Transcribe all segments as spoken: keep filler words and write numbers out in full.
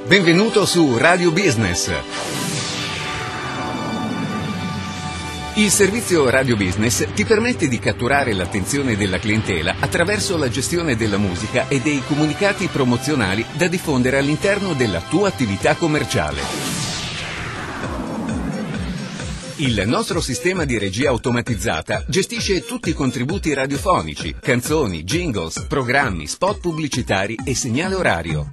Benvenuto su Radio Business. Il servizio Radio Business ti permette di catturare l'attenzione della clientela attraverso la gestione della musica e dei comunicati promozionali da diffondere all'interno della tua attività commerciale. Il nostro sistema di regia automatizzata gestisce tutti i contributi radiofonici, canzoni, jingles, programmi, spot pubblicitari e segnale orario.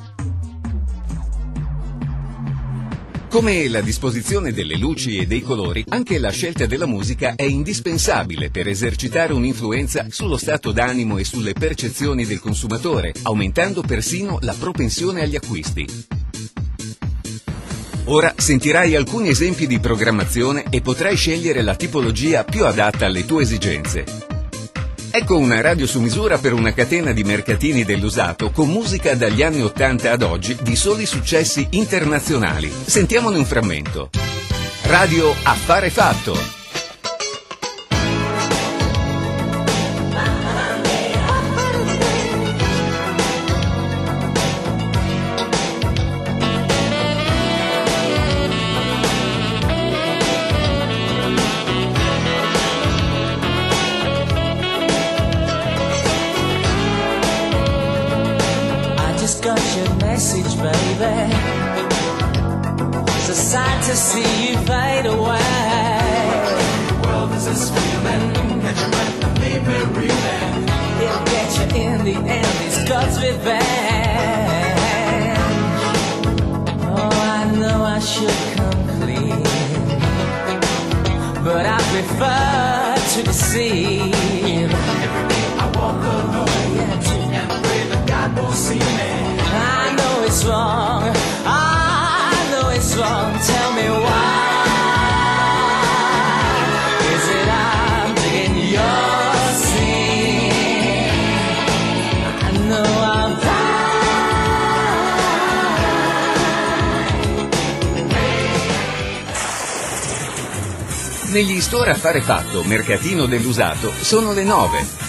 Come la disposizione delle luci e dei colori, anche la scelta della musica è indispensabile per esercitare un'influenza sullo stato d'animo e sulle percezioni del consumatore, aumentando persino la propensione agli acquisti. Ora sentirai alcuni esempi di programmazione e potrai scegliere la tipologia più adatta alle tue esigenze. Ecco una radio su misura per una catena di mercatini dell'usato con musica dagli anni ottanta ad oggi di soli successi internazionali. Sentiamone un frammento. Radio Affare Fatto. Got your message, baby. It's a sight to see you fade away. The world is a screaming, catch your breath and leave me reeling. It'll get you in the end, it's God's revenge. Oh, I know I should come clean, but I prefer to deceive. Every day I walk alone, yeah, too, and pray that God won't see me. I know it's wrong, I know it's wrong, tell me why. Is it I'm digging your sin? I know I'm fine. Negli store Affare Fatto, mercatino dell'usato, sono le nove.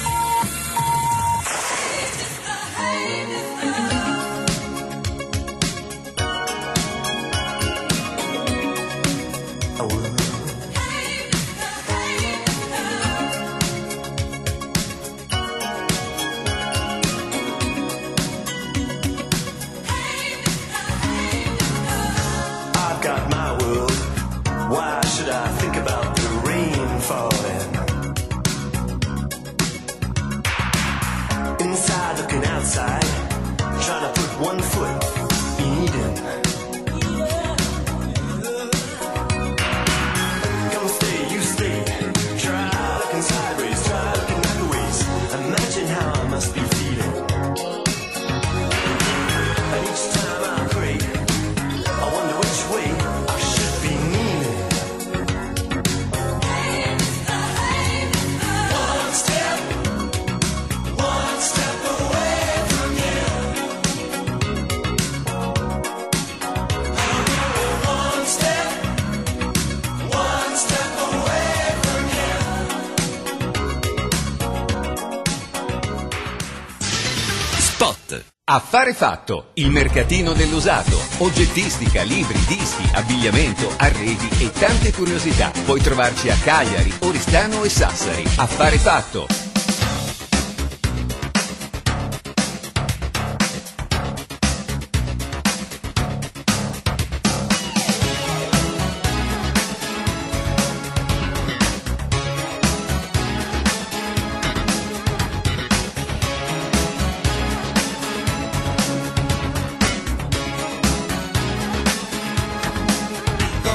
Affare Fatto, il mercatino dell'usato. Oggettistica, libri, dischi, abbigliamento, arredi e tante curiosità. Puoi trovarci a Cagliari, Oristano e Sassari. Affare Fatto.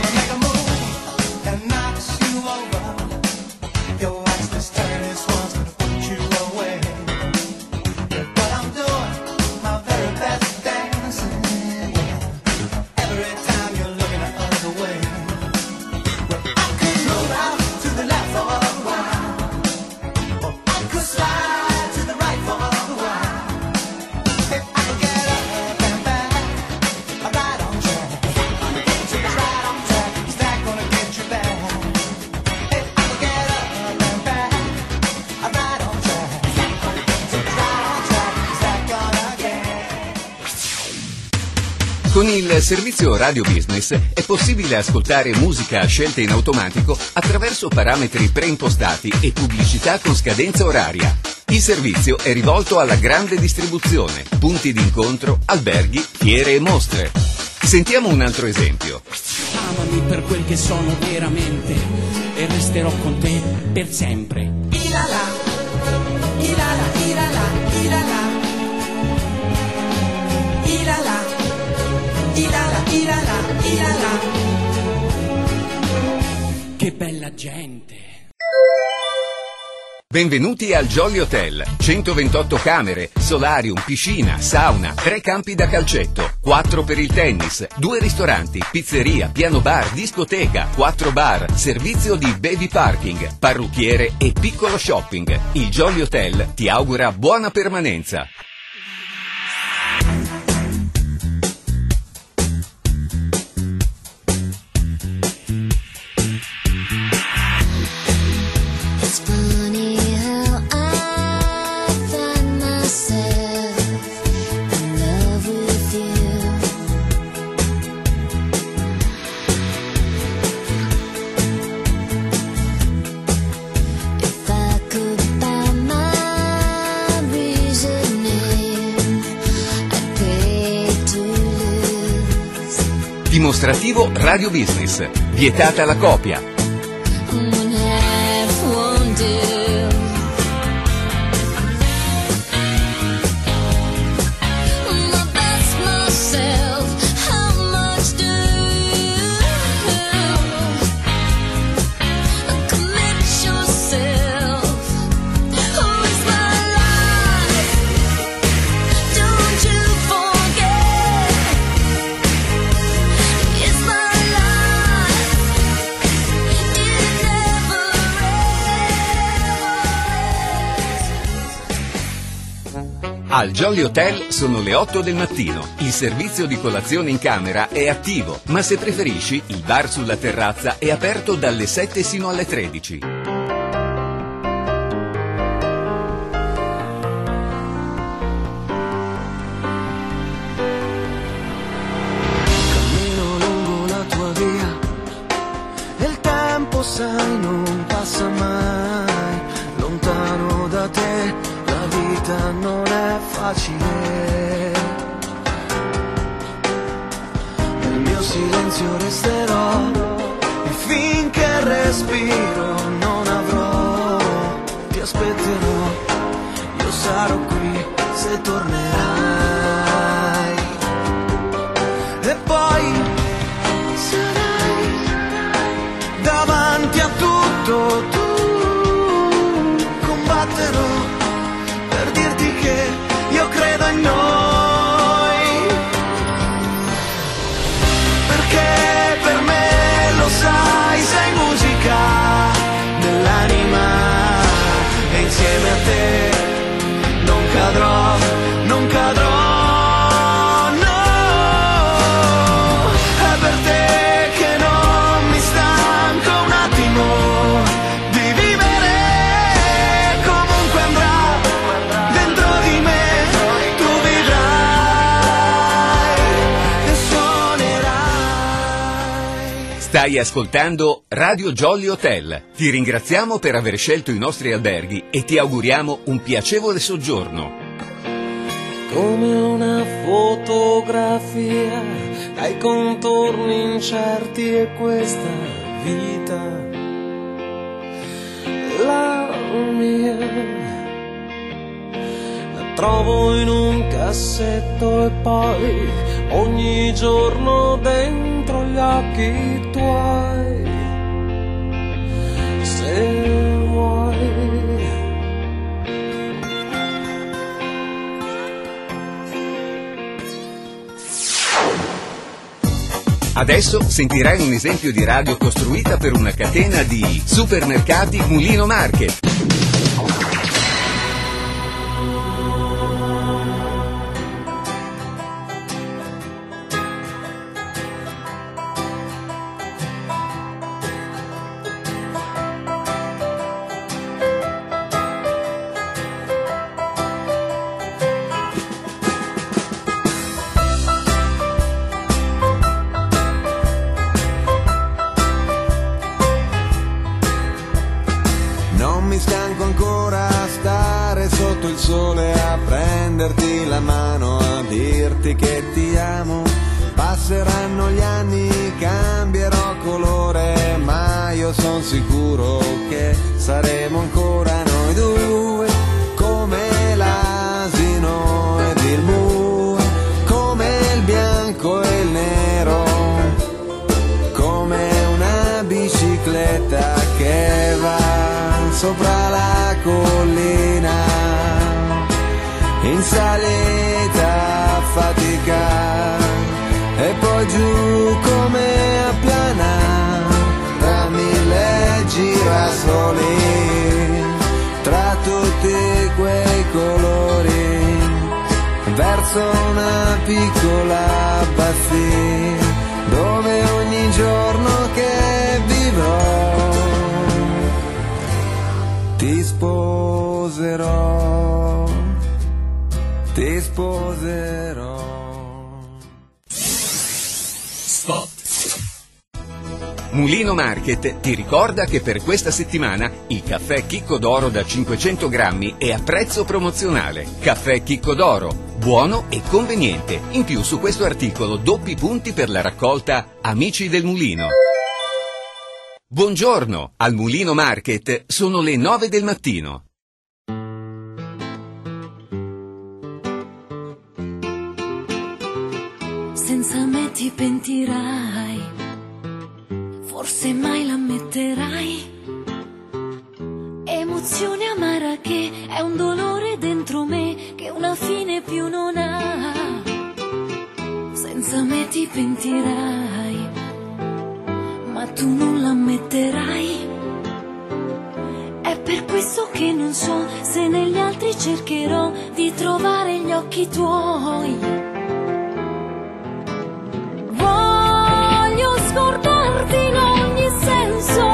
Your watch this turn, this one's gonna Con il servizio Radio Business è possibile ascoltare musica a scelta in automatico attraverso parametri preimpostati e pubblicità con scadenza oraria. Il servizio è rivolto alla grande distribuzione, punti d'incontro, alberghi, fiere e mostre. Sentiamo un altro esempio. Amami per quel che sono veramente e resterò con te per sempre. Irala, irala, irala, irala, irala, irala, irala, irala. Che bella gente! Benvenuti al Jolly Hotel. centoventotto camere, solarium, piscina, sauna, tre campi da calcetto, quattro per il tennis, due ristoranti, pizzeria, piano bar, discoteca, quattro bar, servizio di baby parking, parrucchiere e piccolo shopping. Il Jolly Hotel ti augura buona permanenza. Dimostrativo Radio Business. Vietata la copia. Al Jolly Hotel sono le otto del mattino. Il servizio di colazione in camera è attivo, ma se preferisci, il bar sulla terrazza è aperto dalle sette sino alle tredici. Cammino lungo la tua via e il tempo, sai, non passa mai. Lontano da te la vita non è facile. Nel mio silenzio resterò e finché respiro non avrò. Ti aspetterò, io sarò qui se tornerai. E poi sarai davanti a tutto, tu combatterò per dirti che io credo in noi, perché per me, lo sai, sei musica nell'anima e insieme a te non cadrò, non cadrò, no, è per te che non mi stanco un attimo di vivere, comunque andrà dentro di me, tu vivrai e suonerai. Stai ascoltando Radio Jolly Hotel. Ti ringraziamo per aver scelto i nostri alberghi e ti auguriamo un piacevole soggiorno. Come una fotografia dai contorni incerti e questa vita, la mia, la trovo in un cassetto e poi ogni giorno dentro gli occhi tuoi, se vuoi. Adesso sentirai un esempio di radio costruita per una catena di supermercati Mulino Market. sotto il sole a prenderti la mano, a dirti che ti amo. Passeranno gli anni, cambierò colore, ma io son sicuro che saremo ancora noi due, come l'asino ed il bue, come il bianco e il nero, come una bicicletta che va sopra la collina, in salita a fatica e poi giù come a planare tra mille girasoli, tra tutti quei colori, verso una piccola abbazia dove ogni giorno che vivrò ti sposerò, ti sposerò. Spot. Mulino Market ti ricorda che per questa settimana il caffè Chicco d'Oro da cinquecento grammi è a prezzo promozionale. Caffè Chicco d'Oro, buono e conveniente. In più su questo articolo doppi punti per la raccolta Amici del Mulino. Buongiorno, al Mulino Market sono le nove del mattino. Senza me ti pentirai, forse mai l'ammetterai. Emozione amara che è un dolore dentro me che una fine più non ha. Senza me ti pentirai, ma tu non l'ammetterai. È per questo che non so se negli altri cercherò di trovare gli occhi tuoi. Voglio scordarti in ogni senso,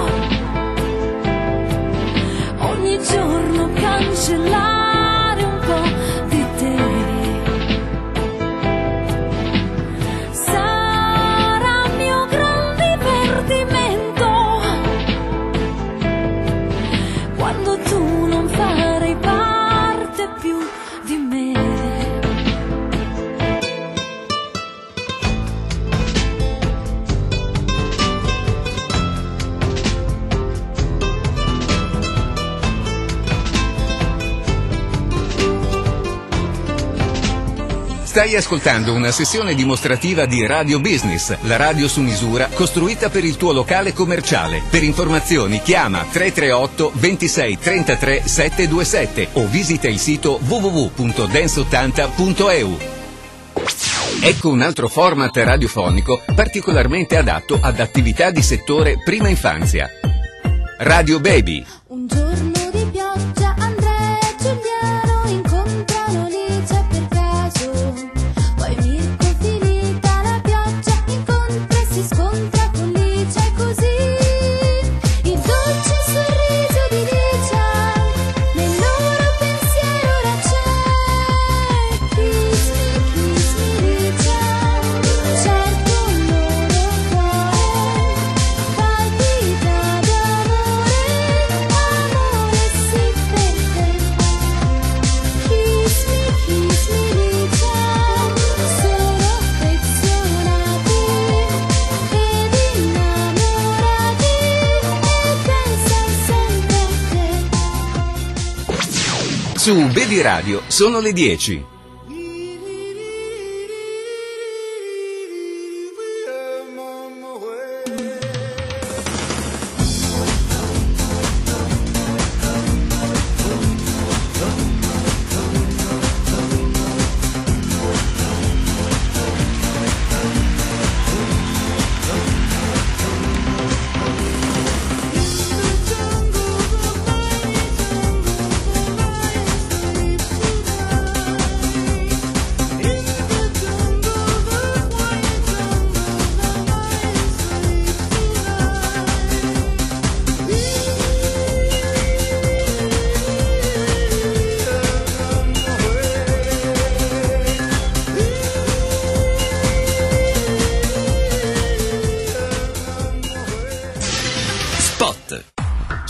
ogni giorno cancellare un po' di te. Sarà mio grande perdimento quando tu non farai parte più di me. Stai ascoltando una sessione dimostrativa di Radio Business, la radio su misura costruita per il tuo locale commerciale. Per informazioni chiama tre tre otto ventisei trentatré settecentoventisette o visita il sito w w w punto dance ottanta punto e u. Ecco un altro format radiofonico particolarmente adatto ad attività di settore prima infanzia. Radio Baby. Un giorno di pioggia Andrea e Giuliano incontrano Licia per caso. Poi Mirko finita la pioggia incontra e si scontra con Licia e così il dolce sorriso di Licia nel loro pensiero ora c'è. Kiss me, kiss me Licia, certo il loro cuore palpita d'amore, amore sì per te. Kiss me, kiss me Licia, sono affezionati ed innamorati e pensano sempre a te. Su Baby Radio sono le dieci.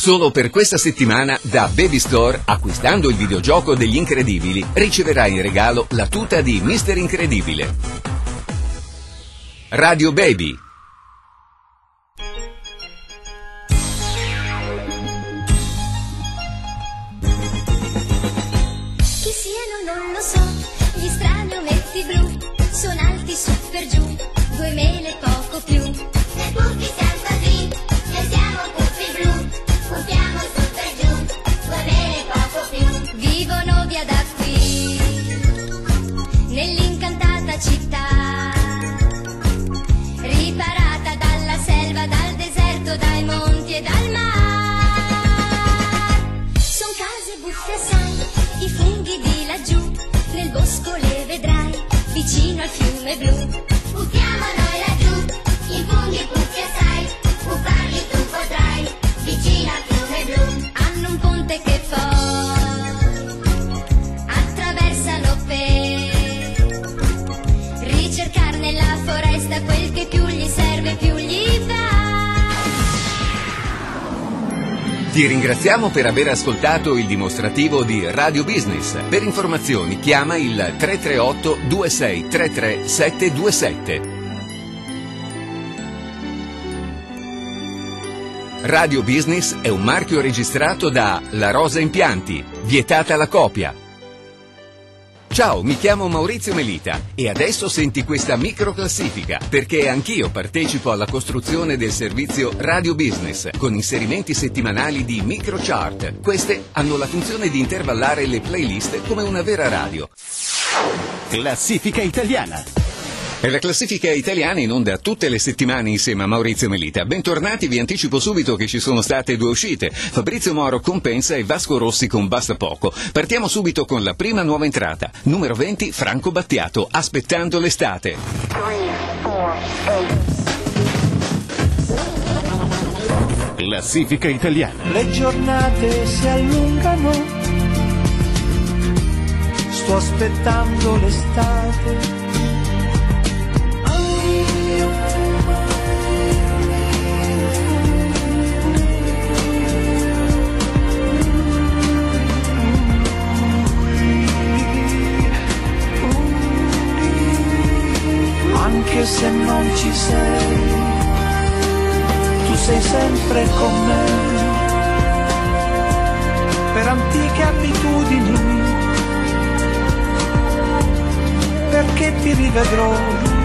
Solo per questa settimana da Baby Store, acquistando il videogioco degli Incredibili, riceverai in regalo la tuta di mister Incredibile. Radio Baby. Chi siano non lo so, gli strani ometti blu sono alti su per giù, due mele poco più. Nei puffi siamo così, noi siamo puffi blu, puffiamo su per giù, due mele poco più. Vivono via da qui, nell'incantata città, riparata dalla selva, dal deserto, dai monti e dal mare. Son case buffe assai, i funghi di laggiù, nel bosco le vedrai, vicino al fiume blu. Puffiamo noi laggiù, i funghi puffi assai, puffarli tu potrai, vicino al fiume blu. Hanno un ponte che poi attraversano per ricercare nella foresta quel che più gli serve, più gli va. Ti ringraziamo per aver ascoltato il dimostrativo di Radio Business. Per informazioni chiama il tre tre otto due sei tre tre sette due sette. Radio Business è un marchio registrato da La Rosa Impianti, vietata la copia. Ciao, mi chiamo Maurizio Melita e adesso senti questa microclassifica perché anch'io partecipo alla costruzione del servizio Radio Business con inserimenti settimanali di microchart. Queste hanno la funzione di intervallare le playlist come una vera radio. Classifica italiana. È la classifica italiana in onda tutte le settimane insieme a Maurizio Melita. Bentornati, vi anticipo subito che ci sono state due uscite. Fabrizio Moro con Pensa e Vasco Rossi con Basta Poco. Partiamo subito con la prima nuova entrata. Numero venti, Franco Battiato, Aspettando l'estate. Classifica italiana. Le giornate si allungano, sto aspettando l'estate. Anche se non ci sei, tu sei sempre con me, per antiche abitudini, perché ti rivedrò,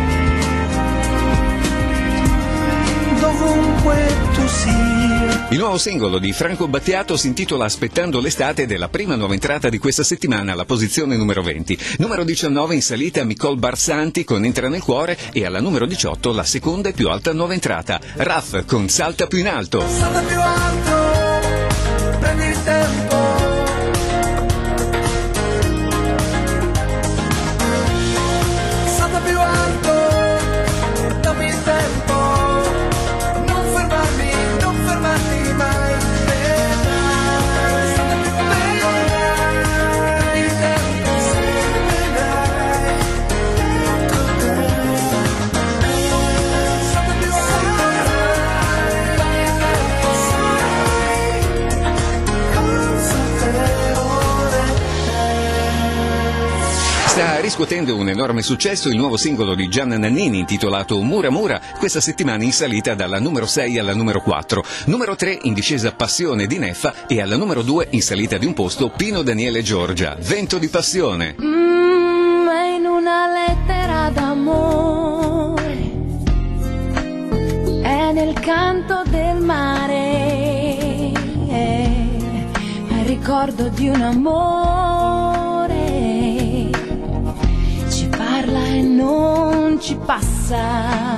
dovunque tu sia. Il nuovo singolo di Franco Battiato si intitola Aspettando l'estate ed è la prima nuova entrata di questa settimana alla posizione numero venti. Numero diciannove in salita Nicole Barsanti con Entra nel cuore e alla numero diciotto la seconda e più alta nuova entrata, Raff con Salta più in alto. Salta più alto, prendi il tempo. Salta più alto, dammi il tempo. Non fermarmi, non fermarmi mai. Vedrai, salta più alto, il tempo. Vedrai, salta più alto, Sta riscuotendo un enorme successo il nuovo singolo di Gianna Nannini intitolato Mura Mura, questa settimana in salita dalla numero sei alla numero quattro. Numero tre in discesa Passione di Neffa e alla numero due in salita di un posto Pino Daniele Giorgia, Vento di passione. Mm, è in una lettera d'amore, è nel canto del mare, è il ricordo di un amore, ci parla e non ci passa.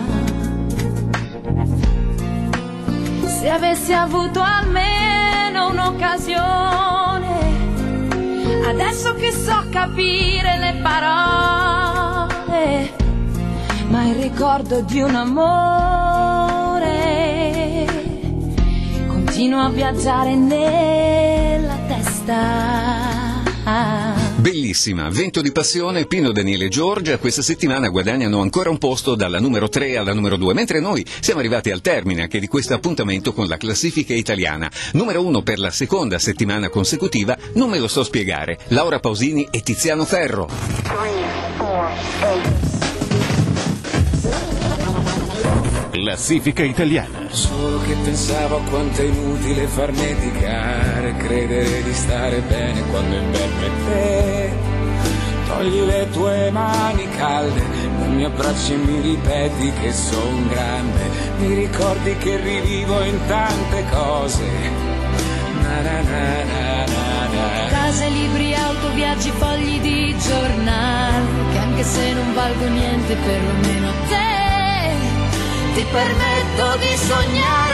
Se avessi avuto almeno un'occasione, adesso che so capire le parole, ma il ricordo di un amore continua a viaggiare nella testa. Bellissima, Vento di passione, Pino Daniele e Giorgia questa settimana guadagnano ancora un posto dalla numero tre alla numero due, mentre noi siamo arrivati al termine anche di questo appuntamento con la classifica italiana. Numero uno per la seconda settimana consecutiva, non me lo so spiegare, Laura Pausini e Tiziano Ferro. Classifica italiana. Solo che pensavo a quanto è inutile far medicare, credere di stare bene quando inverno è te. Togli le tue mani calde, non mi abbracci e mi ripeti che son grande. Mi ricordi che rivivo in tante cose. Na na na na na na. Case, libri, auto, viaggi, fogli di giornale, che anche se non valgo niente perlomeno te ti permetto di sognare.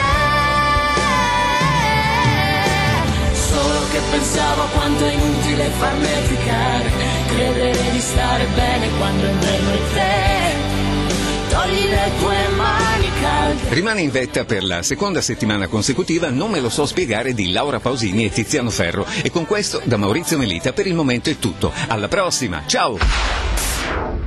Solo che pensavo quanto è inutile far meticare, credere di stare bene quando inverno è te. Togli le tue mani calde. Rimane in vetta per la seconda settimana consecutiva Non me lo so spiegare di Laura Pausini e Tiziano Ferro. E con questo da Maurizio Melita per il momento è tutto. Alla prossima, ciao!